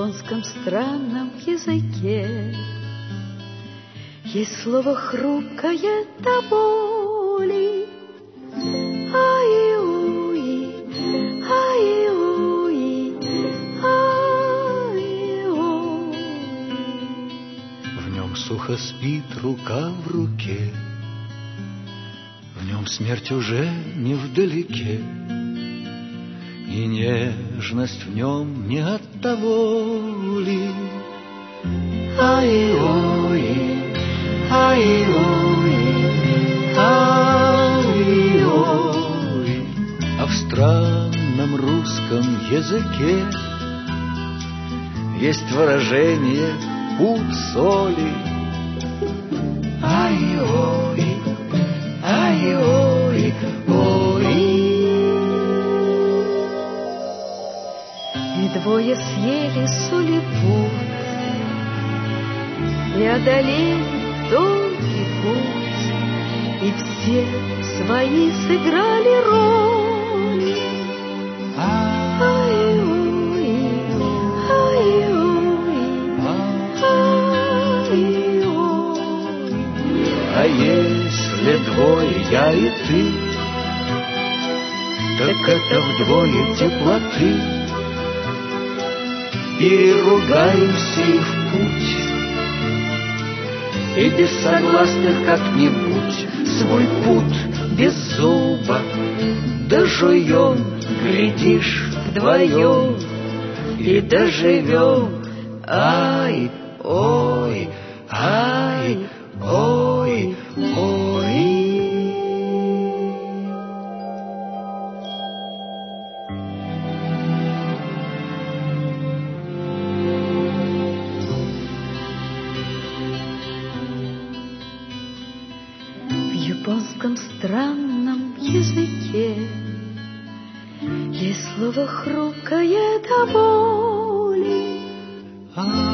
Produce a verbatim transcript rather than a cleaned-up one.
японском странном языке есть слово хрупкое до боли. Ай-уи, ай-уи, ай-уи. В нем сухо спит рука в руке, в нем смерть уже не вдалеке, и нежность в нем не от того ли. Ай-ой, ай-ой, ай-ой. А в странном русском языке есть выражение пуд соли. Ай-ой, ай-ой, ой. И двое съели соли пуд и одолели долгий путь, и все свои сыграли роли. Ай-ой, ай-ой, ай-ой. А если двое, я и ты, так это вдвое теплоты. И ругаемся и в путь, и без согласных как-нибудь свой путь без зуба дожуем, глядишь, вдвоем и доживем. Ай, ой, ай, ой, ой. В японском странном языке есть слово хрупкое до боли.